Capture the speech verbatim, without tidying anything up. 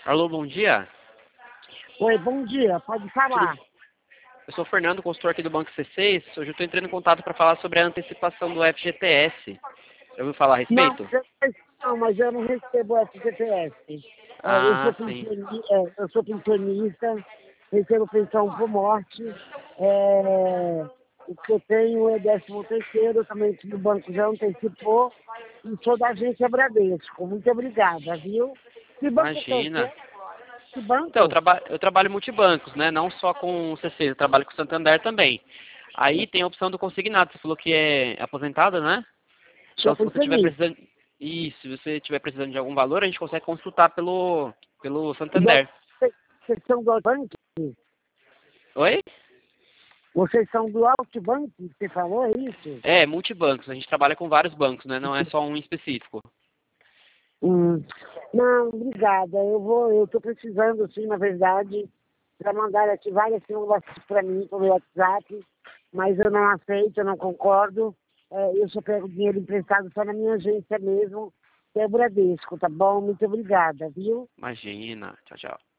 Alô, bom dia. Oi, bom dia, pode falar. Eu sou o Fernando, consultor aqui do Banco C seis. Hoje eu estou entrando em contato para falar sobre a antecipação do F G T S. Já ouviu falar a Não, respeito? eu- não, mas eu não recebo F G T S. É, eu, sou Ah, sim. pensioni- é, eu sou pensionista, recebo pensão por morte. É, o que eu tenho é décimo terceiro, também que o banco já antecipou, e sou da agência Bradesco. Muito obrigada, viu? Que banco que é o seu? Imagina. Que Então, eu, banco? traba eu trabalho multibancos, né? Não só com o C seis, eu trabalho com o Santander também. Aí tem a opção do consignado. Você falou que é aposentada, né? Sou Então, se você estiver pensionista. precisando... Isso, se você estiver precisando de algum valor, a gente consegue consultar pelo, pelo Do- Santander. Vocês são do Outbank? Oi? Vocês são do Outbank, você falou, é isso? É, multibancos. A gente trabalha com vários bancos, né? Não é só um específico. Hum. Não, obrigada. Eu vou, eu estou precisando, sim, na verdade, para mandar aqui várias simulações para mim pelo WhatsApp, mas eu não aceito, eu não concordo. É, eu só pego dinheiro emprestado só na minha agência mesmo, que é o Bradesco, tá bom? Muito obrigada, viu? Imagina. Tchau, tchau.